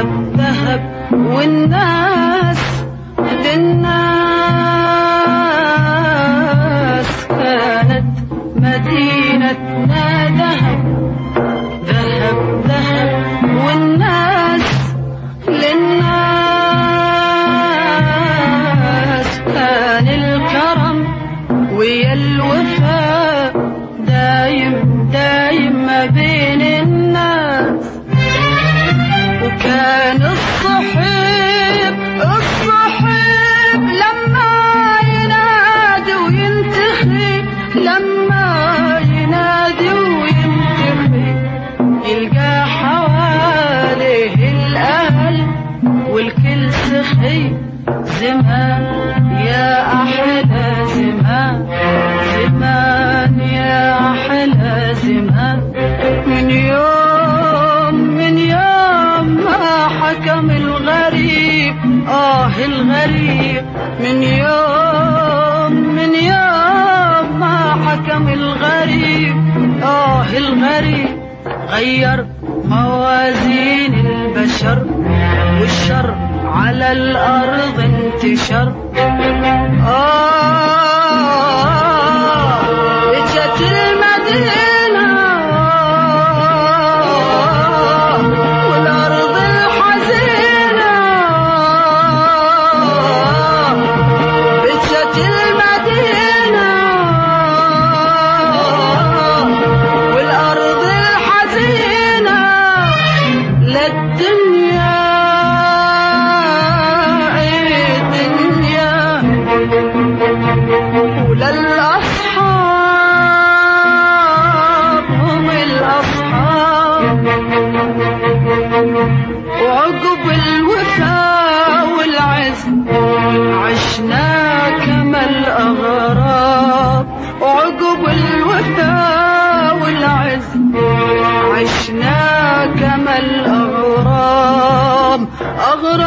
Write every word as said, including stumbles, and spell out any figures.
ذهب ذهب والناس للناس كانت مدينتنا ذهب ذهب ذهب والناس للناس كان الكرم ويا الوفاء دايم دايم ما بين الناس. وكان الصحيب الصحيب لما ينادي وينتخي لما ينادي وينتخي يلقى حواليه الأهل والكل سخي. زمان يا أحلى زمان زمان يا أحلى زمان من يوم من يوم ما حكم الغريب آه الغريب من يوم من يوم ما حكم الغريب آه الغريب غير موازين البشر والشر على الأرض انتشر. آه اجت المدينة والأرض الحزينة اجت المدينة والأرض الحزينة للدنيا وللأصحاب هم الأصحاب. وعقب الوفاء والعز عشنا كما الأغراب. وعقب الوفاء والعز عشنا كما الأغراب. أغراب